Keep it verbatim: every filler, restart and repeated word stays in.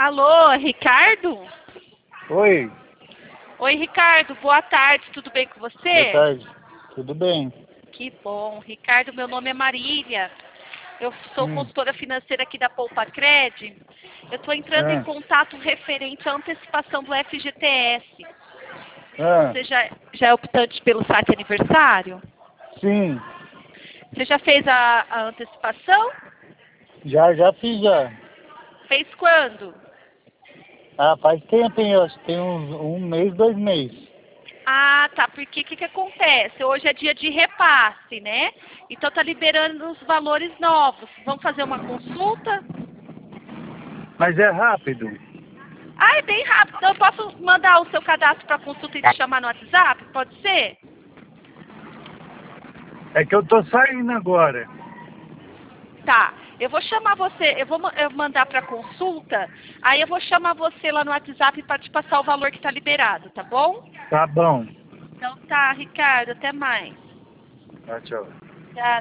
Alô, Ricardo? Oi, Oi, Ricardo, boa tarde, tudo bem com você? boa tarde. Tudo bem? Que bom. Ricardo, meu nome é Marília. Eu sou Hum. consultora financeira aqui da Poupa Cred. Eu estou entrando em Ah, contato referente à antecipação do F G T S. ah, Você já, já é optante pelo saque aniversário? sim, Você já fez a, a antecipação? já, já fiz já. Fez quando? Ah, faz tempo, hein? Eu acho que tem uns um mês, dois meses. Ah, tá, porque o que, que acontece? Hoje é dia de repasse, né? Então tá liberando os valores novos. Vamos fazer uma consulta? Mas é rápido. Ah, é bem rápido. Então eu posso mandar o seu cadastro para consulta e te chamar no WhatsApp? Pode ser? É que eu tô saindo agora. Tá. Eu vou chamar você, eu vou ma- eu mandar para consulta, aí eu vou chamar você lá no WhatsApp para te passar o valor que está liberado, tá bom? Tá bom. Então tá, Ricardo, até mais. Tchau, tchau. Tchau.